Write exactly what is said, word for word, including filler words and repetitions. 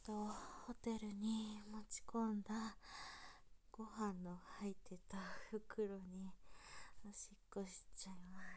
とホテルに持ち込んだご飯の入ってた袋におしっこしちゃいま